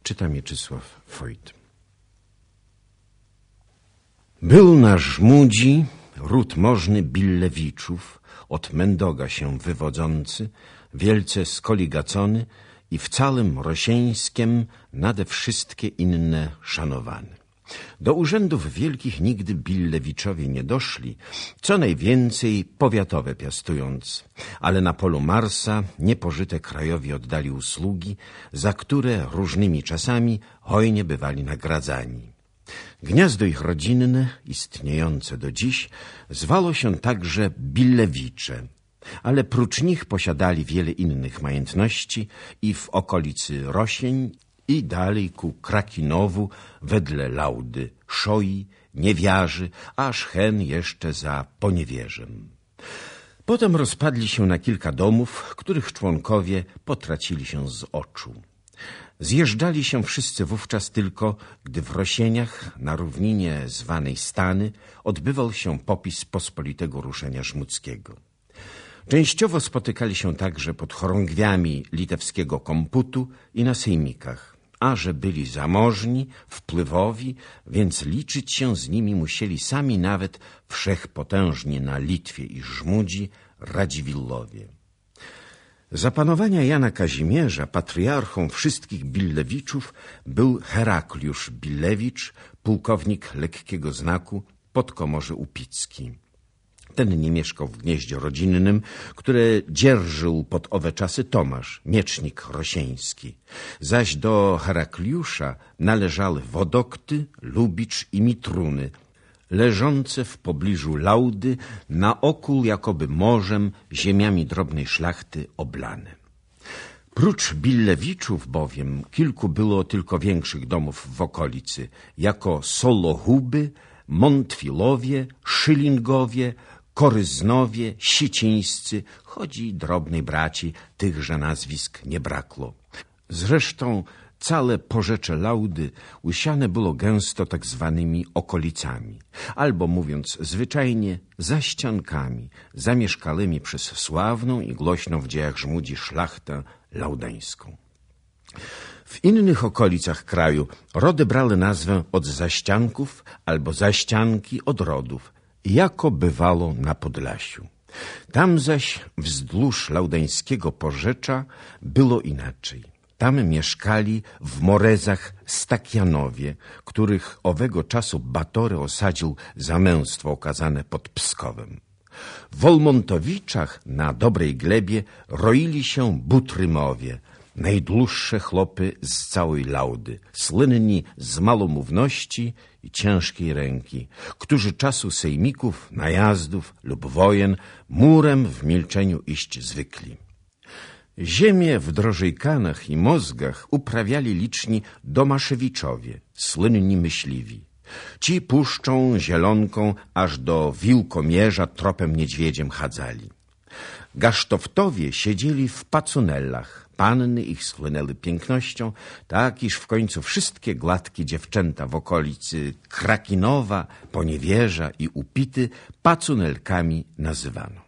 Czyta Mieczysław Fojt. Był na Żmudzi ród możny Billewiczów, od Mendoga się wywodzący, wielce skoligacony i w całym Rosieńskiem nade wszystkie inne szanowany. Do urzędów wielkich nigdy Billewiczowie nie doszli, co najwięcej powiatowe piastując, ale na polu Marsa niepożyte krajowi oddali usługi, za które różnymi czasami hojnie bywali nagradzani. Gniazdo ich rodzinne, istniejące do dziś, zwało się także Billewicze, ale prócz nich posiadali wiele innych majątności i w okolicy Rosień i dalej ku Krakinowu wedle Laudy, Szoi, Niewiarzy, aż hen jeszcze za Poniewierzem. Potem rozpadli się na kilka domów, których członkowie potracili się z oczu. Zjeżdżali się wszyscy wówczas tylko, gdy w Rosieniach, na równinie zwanej Stany, odbywał się popis pospolitego ruszenia żmudzkiego. Częściowo spotykali się także pod chorągwiami litewskiego komputu i na sejmikach, a że byli zamożni, wpływowi, więc liczyć się z nimi musieli sami nawet wszechpotężni na Litwie i Żmudzi Radziwillowie. Za panowania Jana Kazimierza patriarchą wszystkich Billewiczów był Herakliusz Billewicz, pułkownik lekkiego znaku, podkomorze Upicki. Ten nie mieszkał w gnieździe rodzinnym, które dzierżył pod owe czasy Tomasz, miecznik rosieński. Zaś do Herakliusza należały Wodokty, Lubicz i Mitruny, leżące w pobliżu Laudy, na okół jakoby morzem, ziemiami drobnej szlachty oblane. Prócz Billewiczów bowiem kilku było tylko większych domów w okolicy, jako Solohuby, Montwilowie, Szylingowie, Koryznowie, Sicińscy, choć i drobnej braci tychże nazwisk nie brakło. Zresztą całe porzecze Laudy usiane było gęsto tak zwanymi okolicami, albo mówiąc zwyczajnie zaściankami, zamieszkałymi przez sławną i głośną w dziejach Żmudzi szlachtę laudańską. W innych okolicach kraju rody brały nazwę od zaścianków albo zaścianki od rodów, jako bywało na Podlasiu. Tam zaś wzdłuż laudańskiego porzecza było inaczej. Tam mieszkali w Morezach Stakianowie, których owego czasu Batory osadził za męstwo okazane pod Pskowem. W Wolmontowiczach na dobrej glebie roili się Butrymowie, najdłuższe chłopy z całej Laudy, słynni z malomówności i ciężkiej ręki, którzy czasu sejmików, najazdów lub wojen murem w milczeniu iść zwykli. Ziemię w Drożejkanach i Mozgach uprawiali liczni Domaszewiczowie, słynni myśliwi. Ci puszczą zielonką aż do Wiłkomierza tropem niedźwiedziem chadzali. Gasztowtowie siedzieli w Pacunellach. Panny ich słynęły pięknością, tak iż w końcu wszystkie gładkie dziewczęta w okolicy Krakinowa, Poniewierza i Upity Pacunelkami nazywano.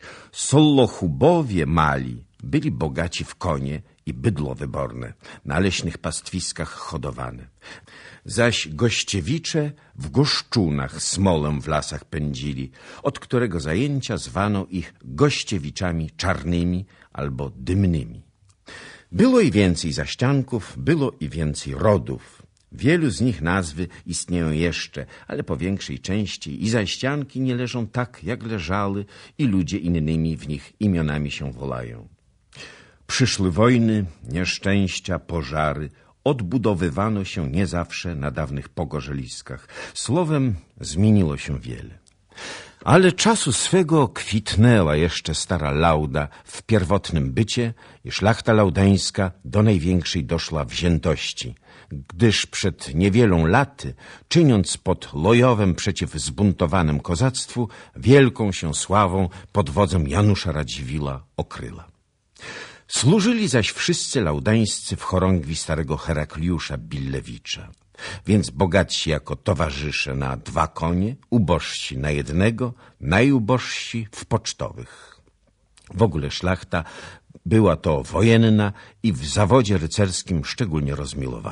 Solohubowie mali byli bogaci w konie i bydło wyborne, na leśnych pastwiskach hodowane. Zaś Gościewicze w Goszczunach smolę w lasach pędzili, od którego zajęcia zwano ich Gościewiczami czarnymi albo dymnymi. Było i więcej zaścianków, było i więcej rodów. Wielu z nich nazwy istnieją jeszcze, ale po większej części i zaścianki nie leżą tak, jak leżały, i ludzie innymi w nich imionami się wolają. Przyszły wojny, nieszczęścia, pożary, odbudowywano się nie zawsze na dawnych pogorzeliskach. Słowem, zmieniło się wiele. Ale czasu swego kwitnęła jeszcze stara Lauda w pierwotnym bycie i szlachta laudańska do największej doszła wziętości, gdyż przed niewielą laty, czyniąc pod Lojowem przeciw zbuntowanym kozactwu, wielką się sławą pod wodzem Janusza Radziwilla okryła. Służyli zaś wszyscy laudańscy w chorągwi starego Herakliusza Billewicza, więc bogatsi jako towarzysze na 2 konie, ubożsi na 1, najubożsi w pocztowych. W ogóle szlachta była to wojenna i w zawodzie rycerskim szczególnie rozmiłowana.